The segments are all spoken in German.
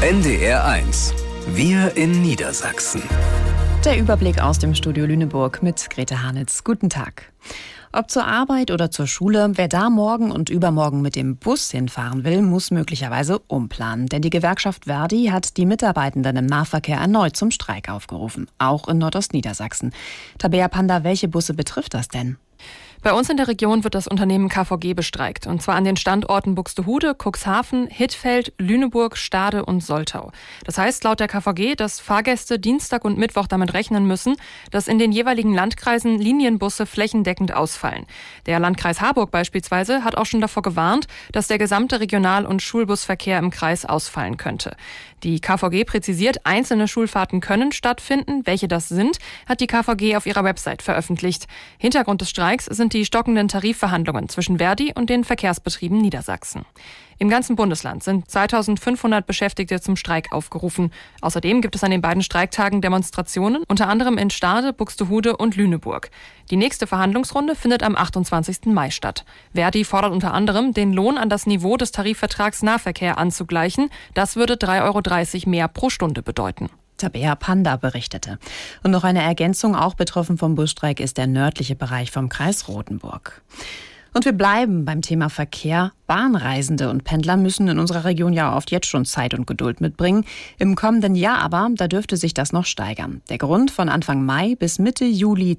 NDR1. Wir in Niedersachsen. Der Überblick aus dem Studio Lüneburg mit Grete Hanitz. Guten Tag. Ob zur Arbeit oder zur Schule, wer da morgen und übermorgen mit dem Bus hinfahren will, muss möglicherweise umplanen. Denn die Gewerkschaft Verdi hat die Mitarbeitenden im Nahverkehr erneut zum Streik aufgerufen. Auch in Nordostniedersachsen. Tabea Panda, welche Busse betrifft das denn? Bei uns in der Region wird das Unternehmen KVG bestreikt. Und zwar an den Standorten Buxtehude, Cuxhaven, Hittfeld, Lüneburg, Stade und Soltau. Das heißt laut der KVG, dass Fahrgäste Dienstag und Mittwoch damit rechnen müssen, dass in den jeweiligen Landkreisen Linienbusse flächendeckend ausfallen. Der Landkreis Harburg beispielsweise hat auch schon davor gewarnt, dass der gesamte Regional- und Schulbusverkehr im Kreis ausfallen könnte. Die KVG präzisiert, einzelne Schulfahrten können stattfinden. Welche das sind, hat die KVG auf ihrer Website veröffentlicht. Hintergrund des Streiks sind die stockenden Tarifverhandlungen zwischen Verdi und den Verkehrsbetrieben Niedersachsen. Im ganzen Bundesland sind 2500 Beschäftigte zum Streik aufgerufen. Außerdem gibt es an den beiden Streiktagen Demonstrationen, unter anderem in Stade, Buxtehude und Lüneburg. Die nächste Verhandlungsrunde findet am 28. Mai statt. Verdi fordert unter anderem, den Lohn an das Niveau des Tarifvertrags Nahverkehr anzugleichen. Das würde 3,30 € mehr pro Stunde bedeuten. Tabea Panda berichtete. Und noch eine Ergänzung, auch betroffen vom Busstreik ist der nördliche Bereich vom Kreis Rothenburg. Und wir bleiben beim Thema Verkehr. Bahnreisende und Pendler müssen in unserer Region ja oft jetzt schon Zeit und Geduld mitbringen. Im kommenden Jahr aber, da dürfte sich das noch steigern. Der Grund: von Anfang Mai bis Mitte Juli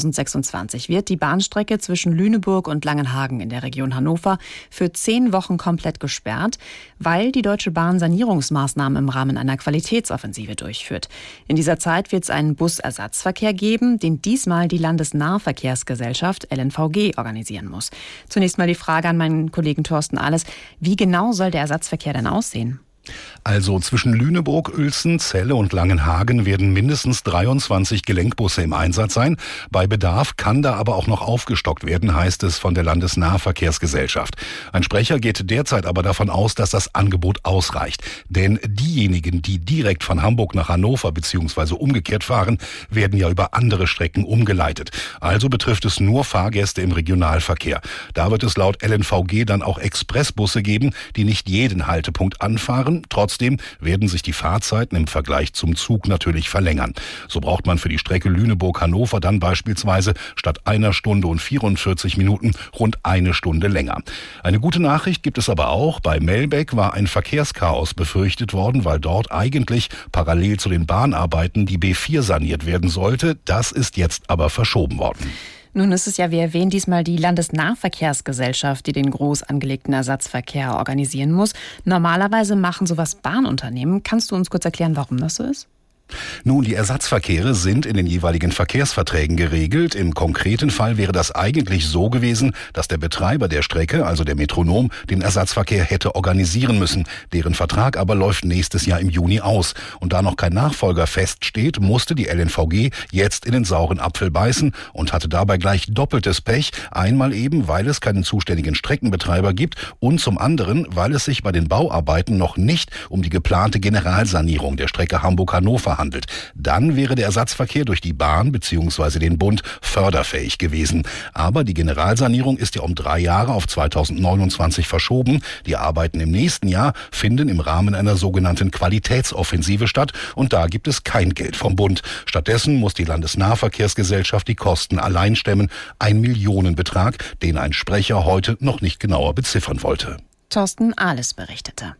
2026 wird die Bahnstrecke zwischen Lüneburg und Langenhagen in der Region Hannover für 10 Wochen komplett gesperrt, weil die Deutsche Bahn Sanierungsmaßnahmen im Rahmen einer Qualitätsoffensive durchführt. In dieser Zeit wird es einen Busersatzverkehr geben, den diesmal die Landesnahverkehrsgesellschaft LNVG organisieren muss. Zunächst mal die Frage an meinen Kollegen Thorsten Ahles. Wie genau soll der Ersatzverkehr denn aussehen? Also zwischen Lüneburg, Uelzen, Celle und Langenhagen werden mindestens 23 Gelenkbusse im Einsatz sein. Bei Bedarf kann da aber auch noch aufgestockt werden, heißt es von der Landesnahverkehrsgesellschaft. Ein Sprecher geht derzeit aber davon aus, dass das Angebot ausreicht. Denn diejenigen, die direkt von Hamburg nach Hannover bzw. umgekehrt fahren, werden ja über andere Strecken umgeleitet. Also betrifft es nur Fahrgäste im Regionalverkehr. Da wird es laut LNVG dann auch Expressbusse geben, die nicht jeden Haltepunkt anfahren. Trotzdem werden sich die Fahrzeiten im Vergleich zum Zug natürlich verlängern. So braucht man für die Strecke Lüneburg-Hannover dann beispielsweise statt 1 Stunde und 44 Minuten rund 1 Stunde länger. Eine gute Nachricht gibt es aber auch. Bei Melbeck war ein Verkehrschaos befürchtet worden, weil dort eigentlich parallel zu den Bahnarbeiten die B4 saniert werden sollte. Das ist jetzt aber verschoben worden. Nun ist es ja, wie erwähnt, diesmal die Landesnahverkehrsgesellschaft, die den groß angelegten Ersatzverkehr organisieren muss. Normalerweise machen sowas Bahnunternehmen. Kannst du uns kurz erklären, warum das so ist? Nun, die Ersatzverkehre sind in den jeweiligen Verkehrsverträgen geregelt. Im konkreten Fall wäre das eigentlich so gewesen, dass der Betreiber der Strecke, also der Metronom, den Ersatzverkehr hätte organisieren müssen. Deren Vertrag aber läuft nächstes Jahr im Juni aus. Und da noch kein Nachfolger feststeht, musste die LNVG jetzt in den sauren Apfel beißen und hatte dabei gleich doppeltes Pech. Einmal eben, weil es keinen zuständigen Streckenbetreiber gibt und zum anderen, weil es sich bei den Bauarbeiten noch nicht um die geplante Generalsanierung der Strecke Hamburg-Hannover handelt. Dann wäre der Ersatzverkehr durch die Bahn bzw. den Bund förderfähig gewesen. Aber die Generalsanierung ist ja um 3 Jahre auf 2029 verschoben. Die Arbeiten im nächsten Jahr finden im Rahmen einer sogenannten Qualitätsoffensive statt und da gibt es kein Geld vom Bund. Stattdessen muss die Landesnahverkehrsgesellschaft die Kosten allein stemmen. Ein Millionenbetrag, den ein Sprecher heute noch nicht genauer beziffern wollte. Thorsten Ahles berichtete.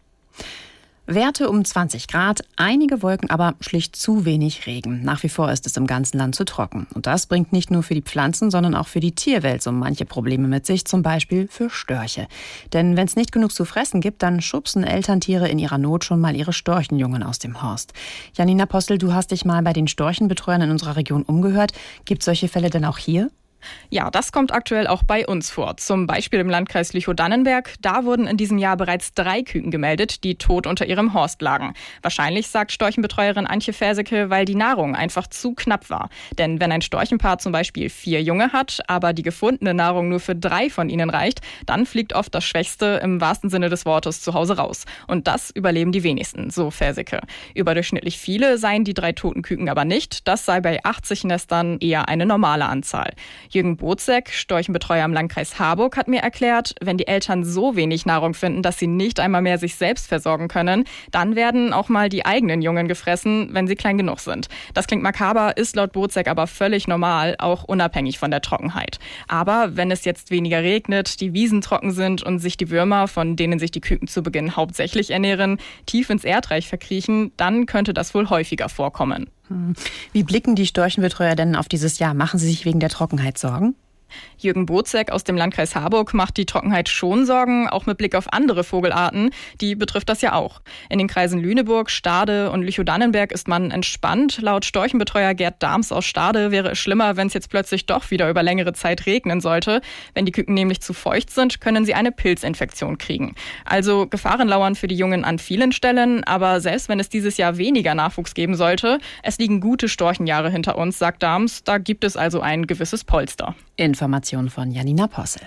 Werte um 20 Grad, einige Wolken, aber schlicht zu wenig Regen. Nach wie vor ist es im ganzen Land zu trocken. Und das bringt nicht nur für die Pflanzen, sondern auch für die Tierwelt so manche Probleme mit sich, zum Beispiel für Störche. Denn wenn es nicht genug zu fressen gibt, dann schubsen Elterntiere in ihrer Not schon mal ihre Storchenjungen aus dem Horst. Janina Postel, du hast dich mal bei den Storchenbetreuern in unserer Region umgehört. Gibt es solche Fälle denn auch hier? Ja, das kommt aktuell auch bei uns vor. Zum Beispiel im Landkreis Lüchow-Dannenberg. Da wurden in diesem Jahr bereits 3 Küken gemeldet, die tot unter ihrem Horst lagen. Wahrscheinlich, sagt Storchenbetreuerin Antje Ferseke, weil die Nahrung einfach zu knapp war. Denn wenn ein Storchenpaar zum Beispiel 4 Junge hat, aber die gefundene Nahrung nur für 3 von ihnen reicht, dann fliegt oft das Schwächste im wahrsten Sinne des Wortes zu Hause raus. Und das überleben die wenigsten, so Ferseke. Überdurchschnittlich viele seien die 3 toten Küken aber nicht. Das sei bei 80 Nestern eher eine normale Anzahl. Jürgen Bozek, Storchenbetreuer im Landkreis Harburg, hat mir erklärt, wenn die Eltern so wenig Nahrung finden, dass sie nicht einmal mehr sich selbst versorgen können, dann werden auch mal die eigenen Jungen gefressen, wenn sie klein genug sind. Das klingt makaber, ist laut Bozek aber völlig normal, auch unabhängig von der Trockenheit. Aber wenn es jetzt weniger regnet, die Wiesen trocken sind und sich die Würmer, von denen sich die Küken zu Beginn hauptsächlich ernähren, tief ins Erdreich verkriechen, dann könnte das wohl häufiger vorkommen. Wie blicken die Storchenbetreuer denn auf dieses Jahr? Machen sie sich wegen der Trockenheit Sorgen? Jürgen Bozek aus dem Landkreis Harburg macht die Trockenheit schon Sorgen, auch mit Blick auf andere Vogelarten. Die betrifft das ja auch. In den Kreisen Lüneburg, Stade und Lüchow-Dannenberg ist man entspannt. Laut Storchenbetreuer Gerd Dahms aus Stade wäre es schlimmer, wenn es jetzt plötzlich doch wieder über längere Zeit regnen sollte. Wenn die Küken nämlich zu feucht sind, können sie eine Pilzinfektion kriegen. Also Gefahren lauern für die Jungen an vielen Stellen, aber selbst wenn es dieses Jahr weniger Nachwuchs geben sollte, es liegen gute Storchenjahre hinter uns, sagt Dahms. Da gibt es also ein gewisses Polster. Information von Janina Possel.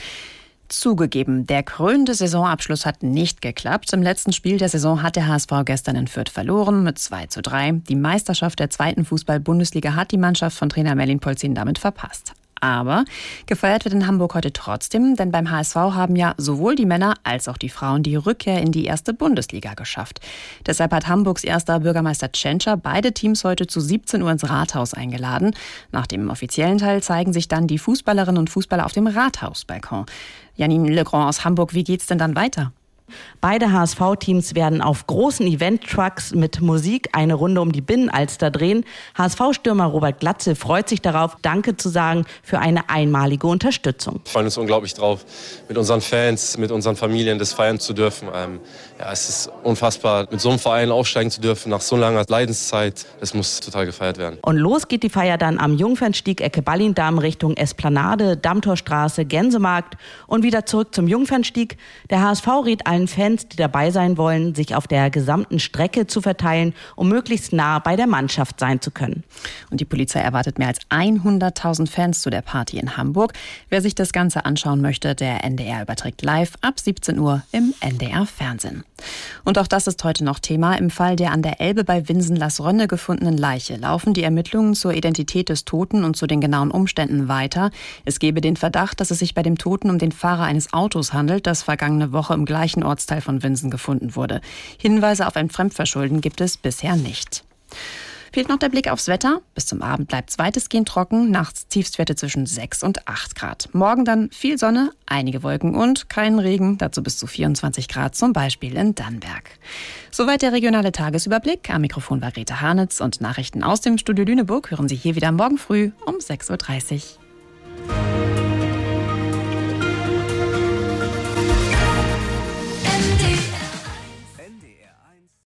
Zugegeben, der krönende Saisonabschluss hat nicht geklappt. Im letzten Spiel der Saison hat der HSV gestern in Fürth verloren mit 2:3. Die Meisterschaft der 2. Fußball-Bundesliga hat die Mannschaft von Trainer Merlin Polzin damit verpasst. Aber gefeiert wird in Hamburg heute trotzdem, denn beim HSV haben ja sowohl die Männer als auch die Frauen die Rückkehr in die 1. Bundesliga geschafft. Deshalb hat Hamburgs erster Bürgermeister Tschentscher beide Teams heute zu 17 Uhr ins Rathaus eingeladen. Nach dem offiziellen Teil zeigen sich dann die Fußballerinnen und Fußballer auf dem Rathausbalkon. Janine Legrand aus Hamburg, wie geht's denn dann weiter? Beide HSV-Teams werden auf großen Event-Trucks mit Musik eine Runde um die Binnenalster drehen. HSV-Stürmer Robert Glatze freut sich darauf, Danke zu sagen für eine einmalige Unterstützung. Wir freuen uns unglaublich drauf, mit unseren Fans, mit unseren Familien das feiern zu dürfen. Es ist unfassbar, mit so einem Verein aufsteigen zu dürfen nach so langer Leidenszeit. Das muss total gefeiert werden. Und los geht die Feier dann am Jungfernstieg Ecke Ballindamm Richtung Esplanade, Dammtorstraße, Gänsemarkt und wieder zurück zum Jungfernstieg. Der HSV rät allen Fans, die dabei sein wollen, sich auf der gesamten Strecke zu verteilen, um möglichst nah bei der Mannschaft sein zu können. Und die Polizei erwartet mehr als 100.000 Fans zu der Party in Hamburg. Wer sich das Ganze anschauen möchte, der NDR überträgt live ab 17 Uhr im NDR-Fernsehen. Und auch das ist heute noch Thema. Im Fall der an der Elbe bei Winsen-Lasrönne gefundenen Leiche laufen die Ermittlungen zur Identität des Toten und zu den genauen Umständen weiter. Es gebe den Verdacht, dass es sich bei dem Toten um den Fahrer eines Autos handelt, das vergangene Woche im gleichen Ortsteil von Winsen gefunden wurde. Hinweise auf ein Fremdverschulden gibt es bisher nicht. Fehlt noch der Blick aufs Wetter. Bis zum Abend bleibt es weitestgehend trocken. Nachts Tiefstwerte zwischen 6 und 8 Grad. Morgen dann viel Sonne, einige Wolken und keinen Regen. Dazu bis zu 24 Grad, zum Beispiel in Dannenberg. Soweit der regionale Tagesüberblick. Am Mikrofon war Grete Harnitz und Nachrichten aus dem Studio Lüneburg hören Sie hier wieder morgen früh um 6:30 Uhr.